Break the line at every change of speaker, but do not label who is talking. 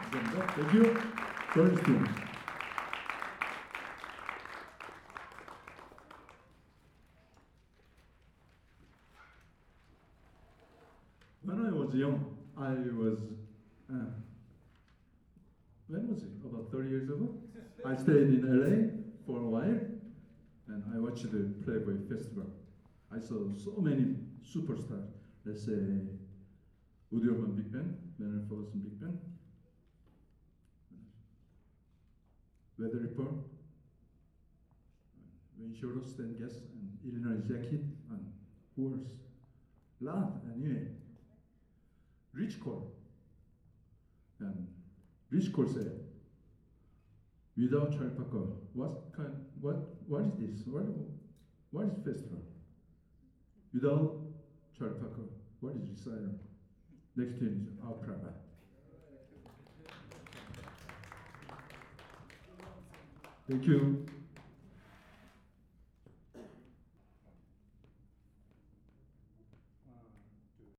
감사합니다. Thank you. Bernstein. When I was young, I was, when was it? About 30 years ago? I stayed in LA for a while and I watched the Playboy Festival. I saw so many superstars. Let's say Woody Herman Big Band, Leonard Ferguson Big Band, Weather Report, Wayne Shorter, Stan Getz, and Illinois Jackie, and who else? Lot, anyway. Rich Cole. And Rich Cole said, without Charlie Parker, what is this? What is festival? Without Charlie Parker, what is recital? Next to him is Outcry. Thank you.